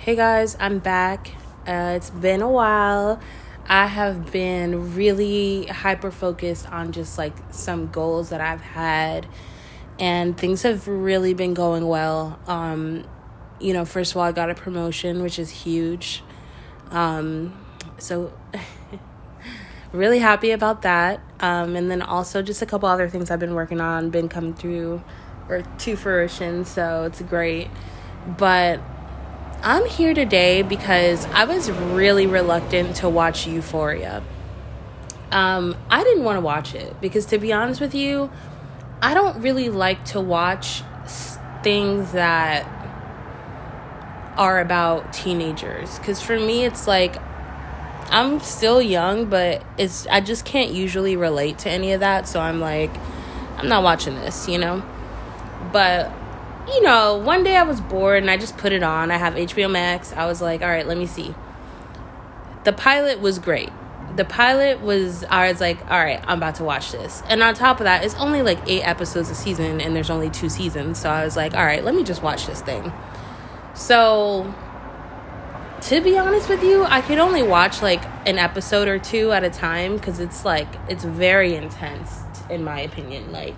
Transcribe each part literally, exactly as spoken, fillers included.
Hey guys, I'm back. Uh, it's been a while. I have been really hyper focused on just like some goals that I've had, and things have really been going well. Um, you know, first of all, I got a promotion, which is huge. Um, so really happy about that. Um, and then also just a couple other things I've been working on, been coming through or to fruition. So it's great. But I'm here today because I was really reluctant to watch Euphoria. Um, I didn't want to watch it because, to be honest with you, I don't really like to watch things that are about teenagers. Because for me, it's like, I'm still young, but it's I just can't usually relate to any of that. So I'm like, I'm not watching this, you know? But you know, one day I was bored and I just put it on. I have H B O Max. I was like, all right, let me see. The pilot was great. The pilot was, I was like, all right, I'm about to watch this. And on top of that, it's only like eight episodes a season and there's only two seasons. So I was like, all right, let me just watch this thing. So to be honest with you, I could only watch like an episode or two at a time because it's like, it's very intense in my opinion. Like,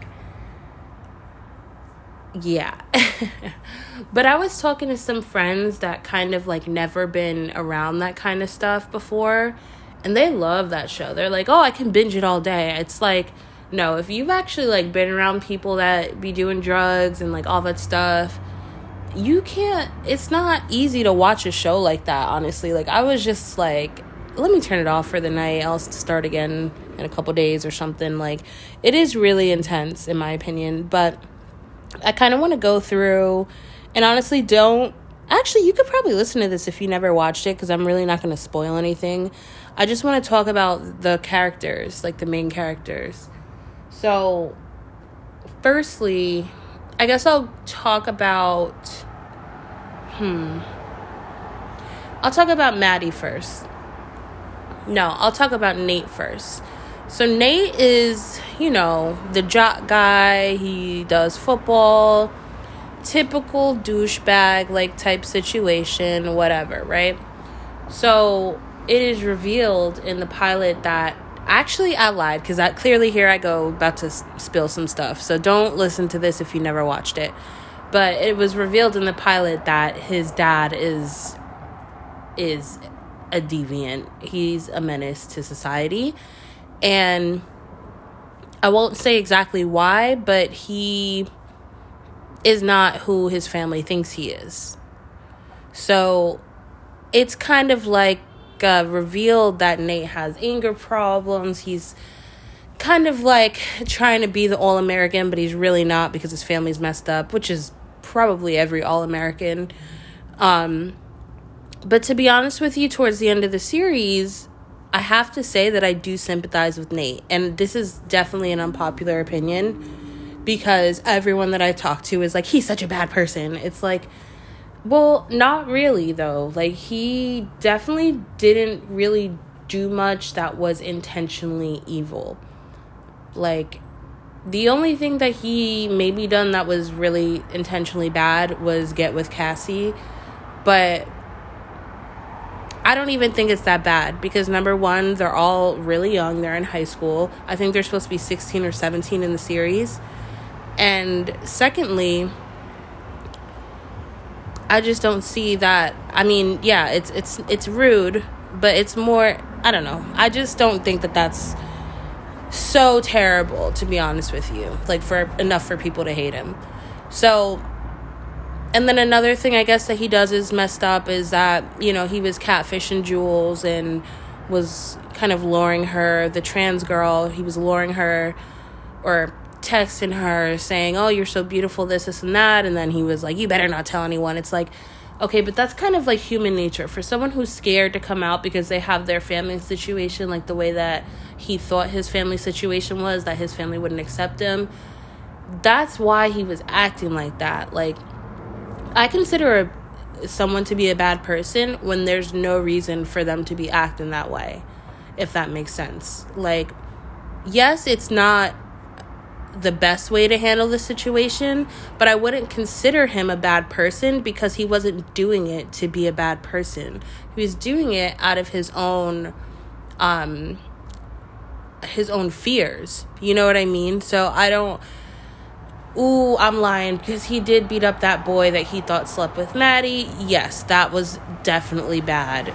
yeah. But I was talking to some friends that kind of like never been around that kind of stuff before, and they love that show. They're like, oh, I can binge it all day. It's like, no, if you've actually like been around people that be doing drugs and like all that stuff, you can't, it's not easy to watch a show like that, honestly. Like, I was just like, let me turn it off for the night. I'll start again in a couple days or something. Like, it is really intense in my opinion. But I kind of want to go through, and honestly, don't, actually, you could probably listen to this if you never watched it, because I'm really not going to spoil anything. I just want to talk about the characters, like the main characters. So, firstly, I guess I'll talk about, hmm, I'll talk about Maddie first. No, I'll talk about Nate first. So Nate is, you know, the jock guy. He does football, typical douchebag like type situation, whatever, right? So it is revealed in the pilot that, actually I lied, because I clearly here I go about to spill some stuff. So don't listen to this if you never watched it. But it was revealed in the pilot that his dad is is a deviant. He's a menace to society. And I won't say exactly why, but he is not who his family thinks he is. So it's kind of like uh, revealed that Nate has anger problems. He's kind of like trying to be the all-American, but he's really not because his family's messed up, which is probably every all-American. Um, but to be honest with you, towards the end of the series, I have to say that I do sympathize with Nate. And this is definitely an unpopular opinion because everyone that I talk to is like, he's such a bad person. It's like, well, not really, though. Like, he definitely didn't really do much that was intentionally evil. Like, the only thing that he maybe done that was really intentionally bad was get with Cassie. But I don't even think it's that bad because, number one, they're all really young. They're in high school. I think they're supposed to be sixteen or seventeen in the series. And secondly, I just don't see that. I mean, yeah, it's it's it's rude, but it's more, I don't know. I just don't think that that's so terrible, to be honest with you. Like, for enough for people to hate him. So, and then another thing I guess that he does is messed up is that, you know, he was catfishing Jules and was kind of luring her, the trans girl, he was luring her or texting her saying, oh, you're so beautiful, this, this, and that. And then he was like, you better not tell anyone. It's like, okay, but that's kind of like human nature. For someone who's scared to come out because they have their family situation, like the way that he thought his family situation was, that his family wouldn't accept him, that's why he was acting like that. Like, I consider a, someone to be a bad person when there's no reason for them to be acting that way, if that makes sense. Like, yes, it's not the best way to handle the situation, but I wouldn't consider him a bad person because he wasn't doing it to be a bad person. He was doing it out of his own um his own fears. You know what I mean? So I don't Ooh, I'm lying, because he did beat up that boy that he thought slept with Maddie. Yes, that was definitely bad.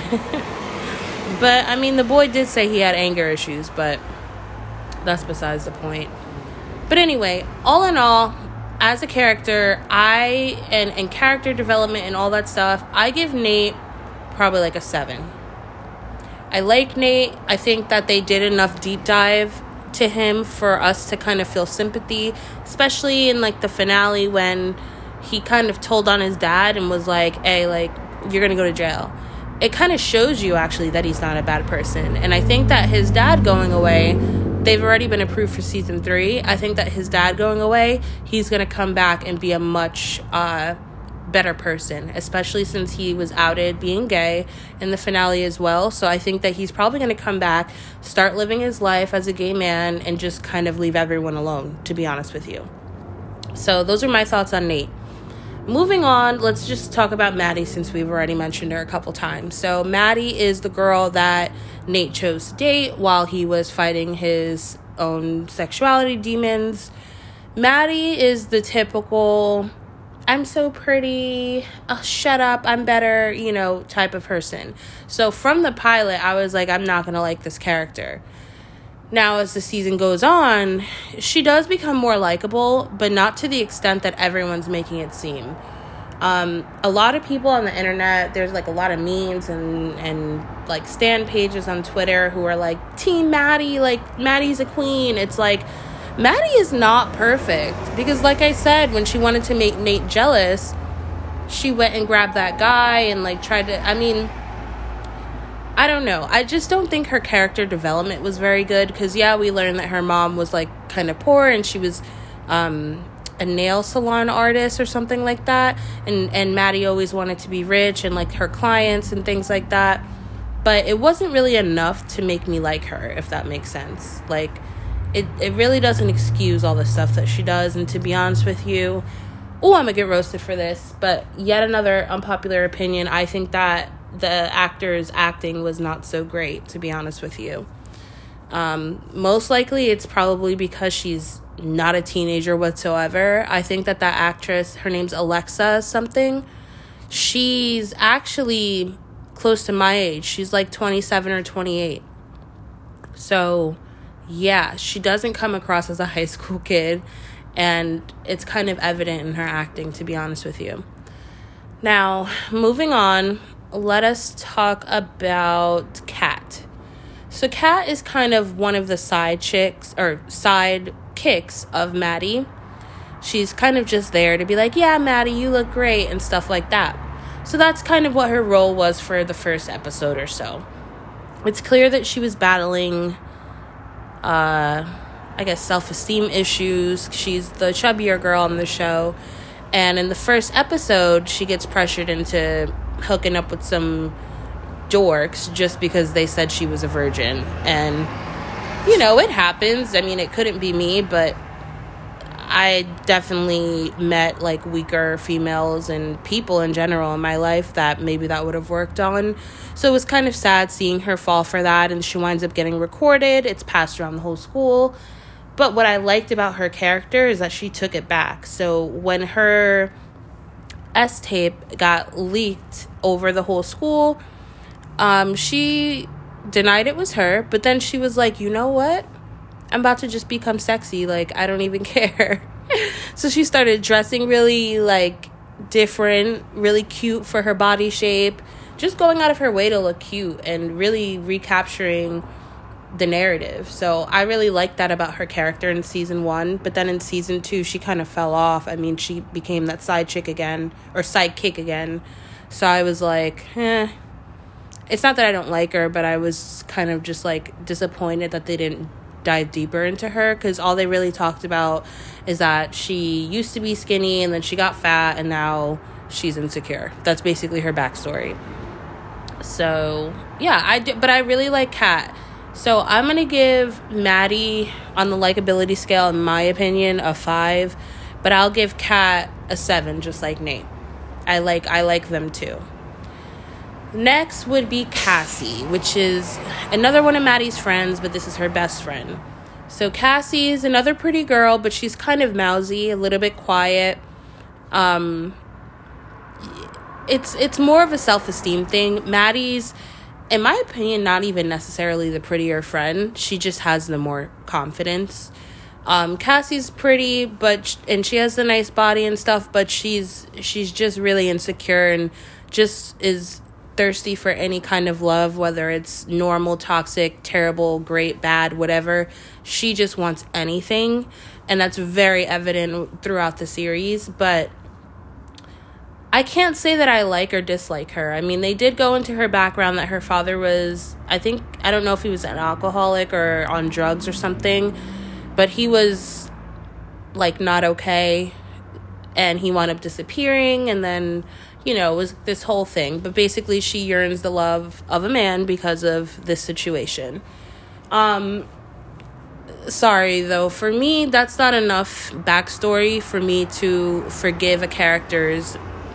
But, I mean, the boy did say he had anger issues, but that's besides the point. But anyway, all in all, as a character, I, and, and character development and all that stuff, I give Nate probably like a seven. I like Nate. I think that they did enough deep dive to him for us to kind of feel sympathy, especially in like the finale when he kind of told on his dad and was like, hey, like, you're gonna go to jail. It kind of shows you actually that he's not a bad person. And I think that his dad going away, they've already been approved for season three. I think that his dad going away, he's gonna come back and be a much uh better person, especially since he was outed being gay in the finale as well. So I think that he's probably going to come back, start living his life as a gay man, and just kind of leave everyone alone, to be honest with you. So those are my thoughts on Nate. Moving on, let's just talk about Maddie, since we've already mentioned her a couple times. So Maddie is the girl that Nate chose to date while he was fighting his own sexuality demons. Maddie is the typical I'm so pretty, oh, shut up, I'm better, you know, type of person. So from the pilot, I was like, I'm not going to like this character. Now, as the season goes on, she does become more likable, but not to the extent that everyone's making it seem. Um, a lot of people on the internet, there's like a lot of memes and, and like stan pages on Twitter who are like, Team Maddie, like, Maddie's a queen. It's like, Maddie is not perfect, because like I said, when she wanted to make Nate jealous, she went and grabbed that guy and like tried to, I mean, I don't know. I just don't think her character development was very good, because yeah, we learned that her mom was like kind of poor and she was um, a nail salon artist or something like that. And, and Maddie always wanted to be rich and like her clients and things like that. But it wasn't really enough to make me like her, if that makes sense. Like, It it really doesn't excuse all the stuff that she does. And to be honest with you, oh, I'm going to get roasted for this, but yet another unpopular opinion, I think that the actor's acting was not so great, to be honest with you. Um, most likely it's probably because she's not a teenager whatsoever. I think that that actress, her name's Alexa something, she's actually close to my age. She's like twenty-seven or twenty-eight. So yeah, she doesn't come across as a high school kid, and it's kind of evident in her acting, to be honest with you. Now, moving on, let us talk about Kat. So Kat is kind of one of the side chicks, or side kicks of Maddie. She's kind of just there to be like, yeah, Maddie, you look great, and stuff like that. So that's kind of what her role was for the first episode or so. It's clear that she was battling Uh, I guess self-esteem issues. She's the chubbier girl on the show, and in the first episode she gets pressured into hooking up with some dorks just because they said she was a virgin. And you know, it happens. I mean, it couldn't be me, but I definitely met like weaker females and people in general in my life that maybe that would have worked on. So it was kind of sad seeing her fall for that, and she winds up getting recorded. It's passed around the whole school. But what I liked about her character is that she took it back. So when her S-tape got leaked over the whole school, um, she denied it was her, but then she was like, you know what? I'm about to just become sexy. Like, I don't even care. So she started dressing really, like, different, really cute for her body shape. Just going out of her way to look cute and really recapturing the narrative. So I really liked that about her character in season one. But then in season two, she kind of fell off. I mean, she became that side chick again, or sidekick again. So I was like, eh. It's not that I don't like her, but I was kind of just, like, disappointed that they didn't dive deeper into her, because all they really talked about is that she used to be skinny and then she got fat and now she's insecure. That's basically her backstory. So yeah, I do, but I really like Kat. So I'm going to give Maddie, on the likability scale, in my opinion, a five. But I'll give Kat a seven, just like Nate. I like I like them too. Next would be Cassie, which is another one of Maddie's friends, but this is her best friend. So Cassie is another pretty girl, but she's kind of mousy, a little bit quiet. Um, it's it's more of a self-esteem thing. Maddie's, in my opinion, not even necessarily the prettier friend. She just has the more confidence. Um, Cassie's pretty, but and she has the nice body and stuff, but she's she's just really insecure and just is thirsty for any kind of love, whether it's normal, toxic, terrible, great, bad, whatever. She just wants anything, and that's very evident throughout the series. But I can't say that I like or dislike her. I mean, they did go into her background that her father was, I think, I don't know if he was an alcoholic or on drugs or something, but he was, like, not okay, and he wound up disappearing, and then, you know, it was this whole thing. But basically, she yearns the love of a man because of this situation. Um, sorry, though, for me, that's not enough backstory for me to forgive a character's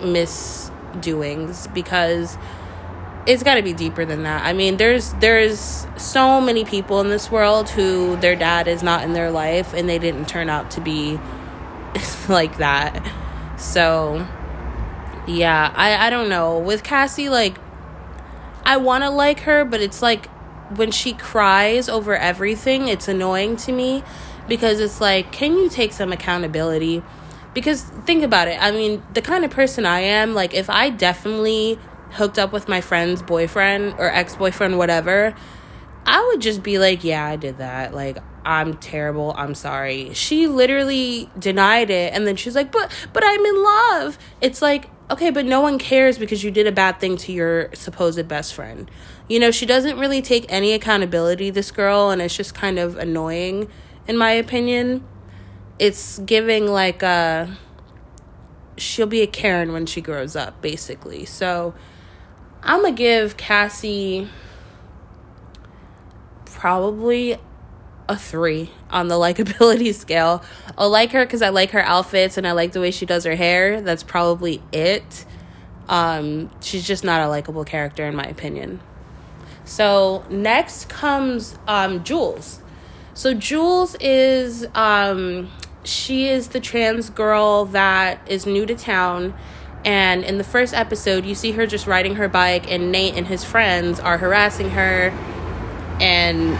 misdoings, because it's got to be deeper than that. I mean, there's there's so many people in this world who their dad is not in their life, and they didn't turn out to be like that. So, yeah, I, I don't know. With Cassie, like, I want to like her, but it's like when she cries over everything, it's annoying to me, because it's like, can you take some accountability? Because think about it. I mean, the kind of person I am, like, if I definitely hooked up with my friend's boyfriend or ex-boyfriend, whatever, I would just be like, yeah, I did that. Like, I'm terrible. I'm sorry. She literally denied it. And then she's like, but, but I'm in love. It's like, okay, but no one cares because you did a bad thing to your supposed best friend. You know, she doesn't really take any accountability, this girl, and it's just kind of annoying, in my opinion. It's giving like a, she'll be a Karen when she grows up, basically. So I'm going to give Cassie probably a three on the likability scale. I'll like her because I like her outfits and I like the way she does her hair. That's probably it. Um, she's just not a likable character, in my opinion. So next comes um, Jules. So Jules is, um, she is the trans girl that is new to town. And in the first episode, you see her just riding her bike, and Nate and his friends are harassing her. And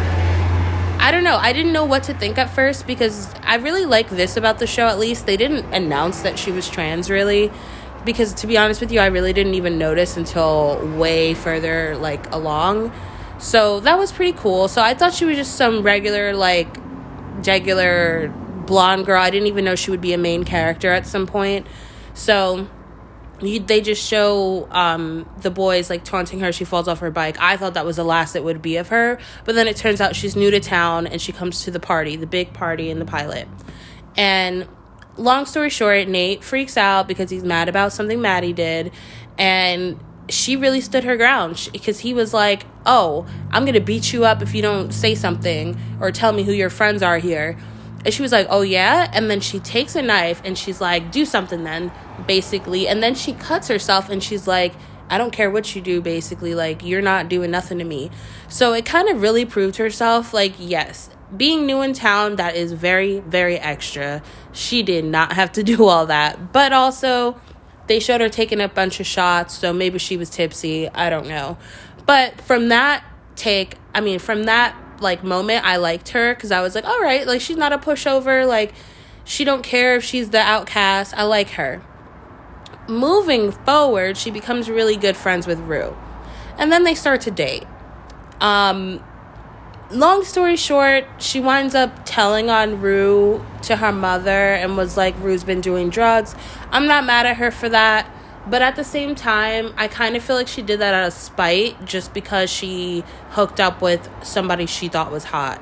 I don't know. I didn't know what to think at first, because I really like this about the show, at least. They didn't announce that she was trans, really. Because, to be honest with you, I really didn't even notice until way further, like, along. So that was pretty cool. So I thought she was just some regular, like, regular blonde girl. I didn't even know she would be a main character at some point. So you, they just show um, the boys, like, taunting her. She falls off her bike. I thought that was the last it would be of her. But then it turns out she's new to town, and she comes to the party, the big party in the pilot. And long story short, Nate freaks out because he's mad about something Maddie did. And she really stood her ground, because he was like, oh, I'm going to beat you up if you don't say something or tell me who your friends are here. And she was like, oh, yeah? And then she takes a knife and she's like, do something then, basically. And then she cuts herself and she's like, I don't care what you do, basically. Like, you're not doing nothing to me. So it kind of really proved herself, like, yes, being new in town, that is very, very extra. She did not have to do all that. But also, they showed her taking a bunch of shots, so maybe she was tipsy. I don't know. But from that take, I mean, from that, like, moment, I liked her, because I was like, all right, like, she's not a pushover. Like, she don't care if she's the outcast. I like her. Moving forward, she becomes really good friends with Rue. And then they start to date. Um... Long story short, she winds up telling on Rue to her mother and was like, Rue's been doing drugs. I'm not mad at her for that. But at the same time, I kind of feel like she did that out of spite, just because she hooked up with somebody she thought was hot.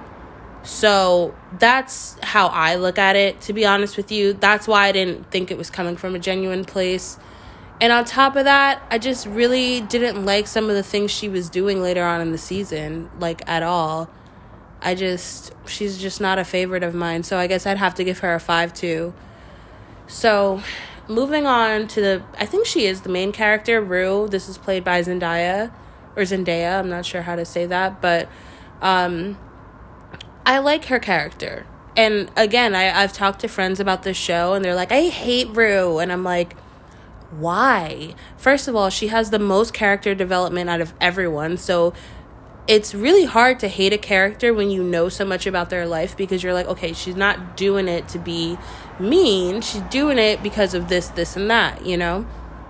So that's how I look at it, to be honest with you. That's why I didn't think it was coming from a genuine place. And on top of that, I just really didn't like some of the things she was doing later on in the season, like, at all. I just, she's just not a favorite of mine, so I guess I'd have to give her a five, too. So, moving on to the, I think she is the main character, Rue. This is played by Zendaya, or Zendaya, I'm not sure how to say that, but, um, I like her character. And, again, I, I've talked to friends about this show, and they're like, I hate Rue, and I'm like, why? First of all, she has the most character development out of everyone, so it's really hard to hate a character when you know so much about their life, because you're like, okay, she's not doing it to be mean. She's doing it because of this, this, and that, you know?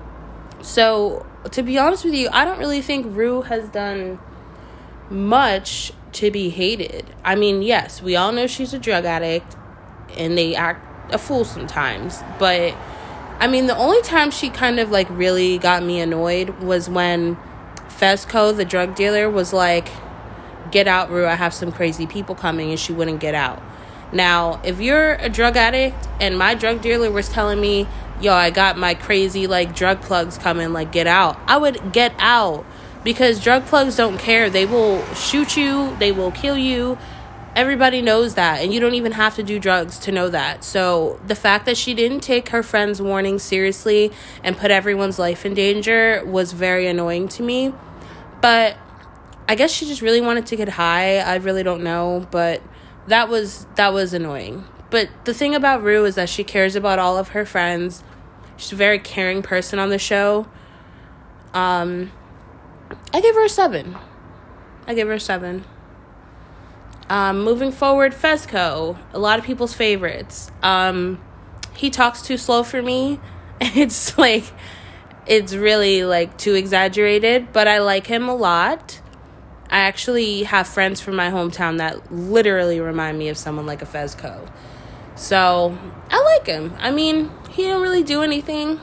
So, to be honest with you, I don't really think Rue has done much to be hated. I mean, yes, we all know she's a drug addict, and they act a fool sometimes, but, I mean, the only time she kind of, like, really got me annoyed was when Fezco, the drug dealer, was like, get out, Rue, I have some crazy people coming, and she wouldn't get out. Now, if you're a drug addict and my drug dealer was telling me, yo, I got my crazy, like, drug plugs coming, like, get out, I would get out, because drug plugs don't care. They will shoot you, they will kill you. Everybody knows that, and you don't even have to do drugs to know that. So the fact that she didn't take her friend's warning seriously and put everyone's life in danger was very annoying to me. But I guess she just really wanted to get high. I really don't know, but that was that was annoying. But the thing about Rue is that she cares about all of her friends. She's a very caring person on the show. Um, I give her a seven. I give her a seven. Um, moving forward, Fezco, a lot of people's favorites. Um, he talks too slow for me. It's like, it's really, like, too exaggerated, but I like him a lot. I actually have friends from my hometown that literally remind me of someone like a Fezco. So, I like him. I mean, he didn't really do anything.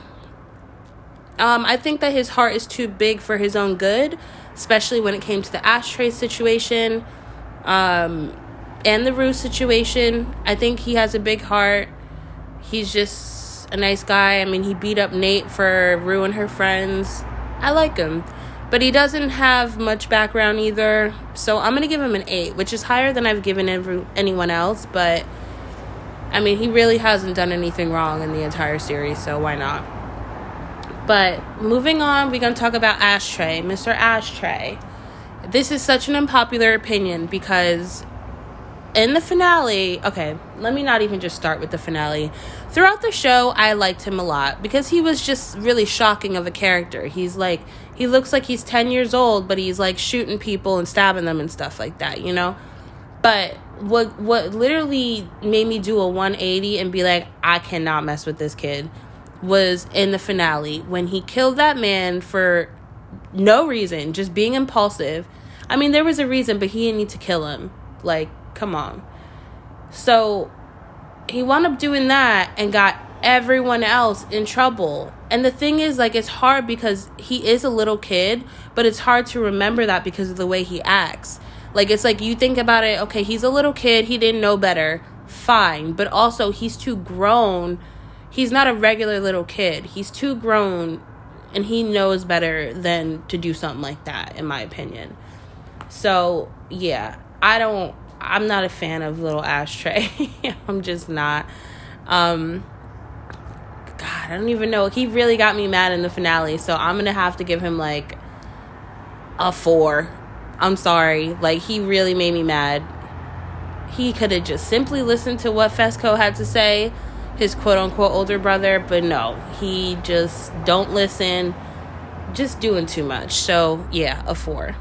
Um, I think that his heart is too big for his own good, especially when it came to the ashtray situation. Um, and the Rue situation. I think he has a big heart. He's just a nice guy. I mean, he beat up Nate for Rue and her friends. I like him. But he doesn't have much background either. So I'm going to give him an eight, which is higher than I've given every, anyone else. But, I mean, he really hasn't done anything wrong in the entire series, so why not? But moving on, we're going to talk about Ashtray, Mister Ashtray. This is such an unpopular opinion because in the finale, okay, let me not even just start with the finale. Throughout the show, I liked him a lot because he was just really shocking of a character. He's like, he looks like he's ten years old, but he's like shooting people and stabbing them and stuff like that, you know? But what what literally made me do a one eighty and be like, I cannot mess with this kid, was in the finale when he killed that man for no reason, just being impulsive. I mean, there was a reason, but he didn't need to kill him. Like, come on. So he wound up doing that and got everyone else in trouble. And the thing is, like, it's hard because he is a little kid, but it's hard to remember that because of the way he acts. Like, it's like you think about it, okay, he's a little kid, he didn't know better, fine. But also, he's too grown. He's not a regular little kid. He's too grown, and he knows better than to do something like that, in my opinion. So, yeah, I don't, I'm not a fan of little Ashtray. I'm just not. Um, God, I don't even know. He really got me mad in the finale, so I'm going to have to give him, like, a four. I'm sorry. Like, he really made me mad. He could have just simply listened to what Fezco had to say, his quote-unquote older brother, but no. He just don't listen. Just doing too much. So, yeah, a four.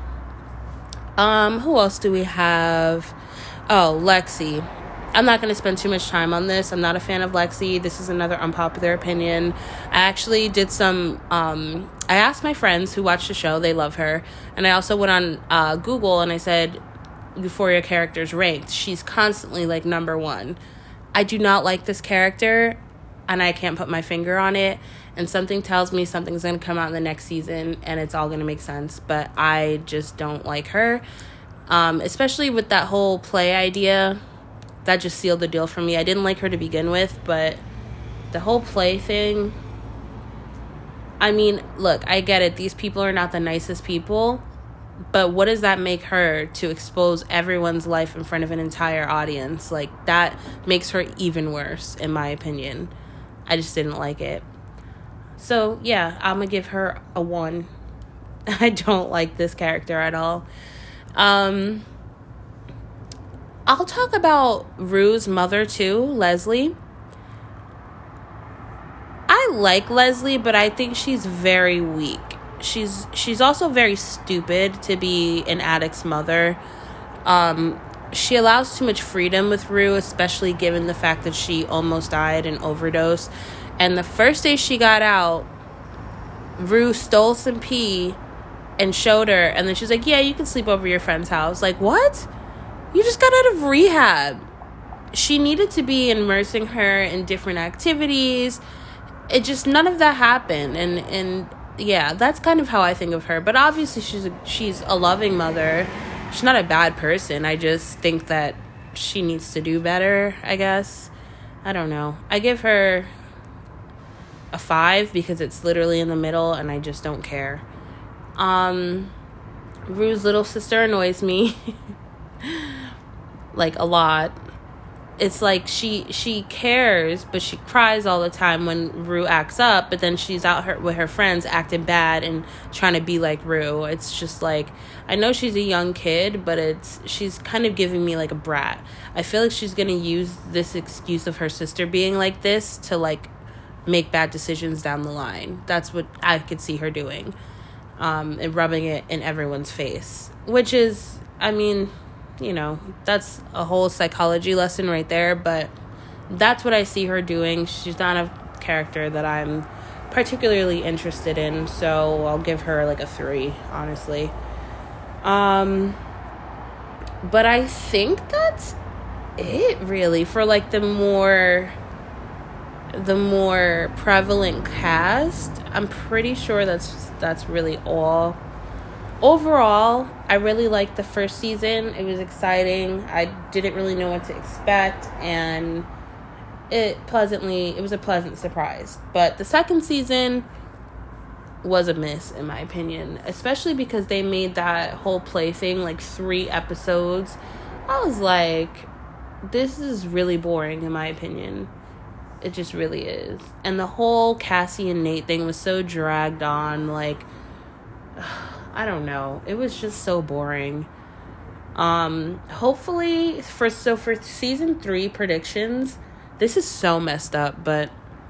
Um, who else do we have? Oh, Lexi. I'm not going to spend too much time on this. I'm not a fan of Lexi. This is another unpopular opinion. I actually did some, um, I asked my friends who watch the show. They love her. And I also went on uh, Google and I said, Euphoria characters ranked. She's constantly, like, number one. I do not like this character, and I can't put my finger on it. And something tells me something's going to come out in the next season, and it's all going to make sense. But I just don't like her. Um, especially with that whole play idea. That just sealed the deal for me. I didn't like her to begin with, but the whole play thing, I mean, look, I get it. These people are not the nicest people. But what does that make her to expose everyone's life in front of an entire audience? Like, that makes her even worse, in my opinion. I just didn't like it. So, yeah, I'm going to give her a one. I don't like this character at all. Um, I'll talk about Rue's mother, too, Leslie. I like Leslie, but I think she's very weak. She's she's also very stupid to be an addict's mother. Um, she allows too much freedom with Rue, especially given the fact that she almost died in overdose. And the first day she got out, Rue stole some pee and showed her. And then she's like, yeah, you can sleep over your friend's house. Like, what? You just got out of rehab. She needed to be immersing her in different activities. It just, none of that happened. And, and yeah, that's kind of how I think of her. But obviously she's a, she's a loving mother. She's not a bad person. I just think that she needs to do better, I guess. I don't know. I give her a five because it's literally in the middle and I just don't care. Um, Rue's little sister annoys me. Like, a lot. It's like she she cares, but she cries all the time when Rue acts up, but then she's out her, with her friends acting bad and trying to be like Rue. It's just like, I know she's a young kid, but it's she's kind of giving me like a brat. I feel like she's going to use this excuse of her sister being like this to like make bad decisions down the line. That's what I could see her doing. Um, and rubbing it in everyone's face, which is, I mean, you know, that's a whole psychology lesson right there, but that's what I see her doing. She's not a character that I'm particularly interested in, so I'll give her like a three, honestly. Um, but I think that's it, really, for like the more the more prevalent cast. I'm pretty sure that's that's really all. Overall, I really liked the first season. It was exciting. I didn't really know what to expect, and it pleasantly, it was a pleasant surprise. But the second season was a miss, in my opinion, especially because they made that whole play thing like three episodes. I was like, this is really boring, in my opinion. It just really is. And the whole Cassie and Nate thing was so dragged on, like, I don't know. It was just so boring. Um, hopefully, for so for season three predictions, this is so messed up, but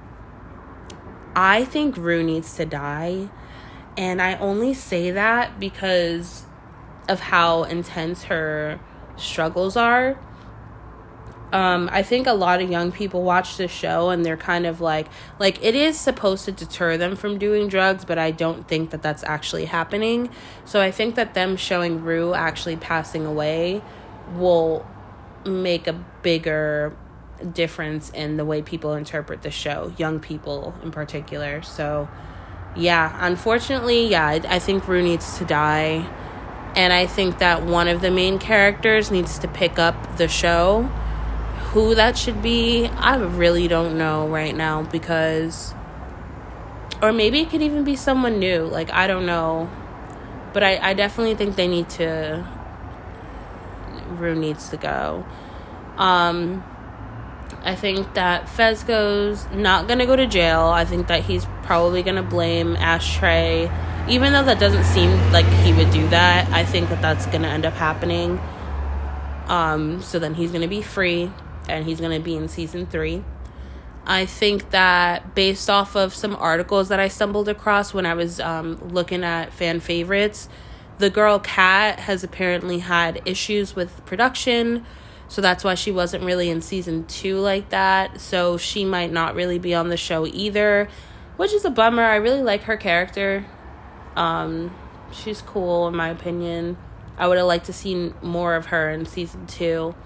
I think Rue needs to die. And I only say that because of how intense her struggles are. Um, I think a lot of young people watch this show and they're kind of like, like it is supposed to deter them from doing drugs, but I don't think that that's actually happening. So I think that them showing Rue actually passing away will make a bigger difference in the way people interpret the show, young people in particular. So yeah, unfortunately, yeah, I, I think Rue needs to die. And I think that one of the main characters needs to pick up the show. Who that should be, I really don't know right now, because, or maybe it could even be someone new, like, I don't know, but I, I definitely think they need to, Rue needs to go. Um, I think that Fezco's not gonna go to jail. I think that he's probably gonna blame Ashtray, even though that doesn't seem like he would do that. I think that that's gonna end up happening. Um, so then he's gonna be free. And he's going to be in season three. I think that based off of some articles that I stumbled across when I was um, looking at fan favorites, the girl Kat has apparently had issues with production. So that's why she wasn't really in season two like that. So she might not really be on the show either, which is a bummer. I really like her character. Um, she's cool, in my opinion. I would have liked to see more of her in season two.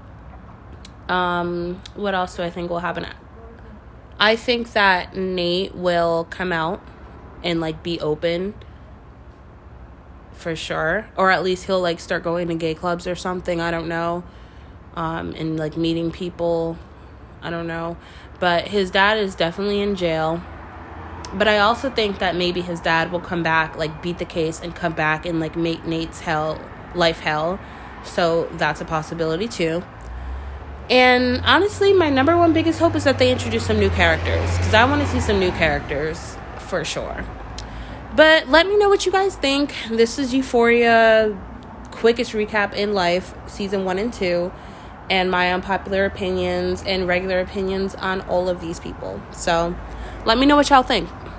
Um, what else do I think will happen? I think that Nate will come out and, like, be open for sure. Or at least he'll, like, start going to gay clubs or something. I don't know. Um, and, like, meeting people. I don't know. But his dad is definitely in jail. But I also think that maybe his dad will come back, like, beat the case and come back and, like, make Nate's hell, life hell. So that's a possibility, too. And honestly, my number one biggest hope is that they introduce some new characters. Because I want to see some new characters, for sure. But let me know what you guys think. This is Euphoria, quickest recap in life, season one and two. And my unpopular opinions and regular opinions on all of these people. So let me know what y'all think.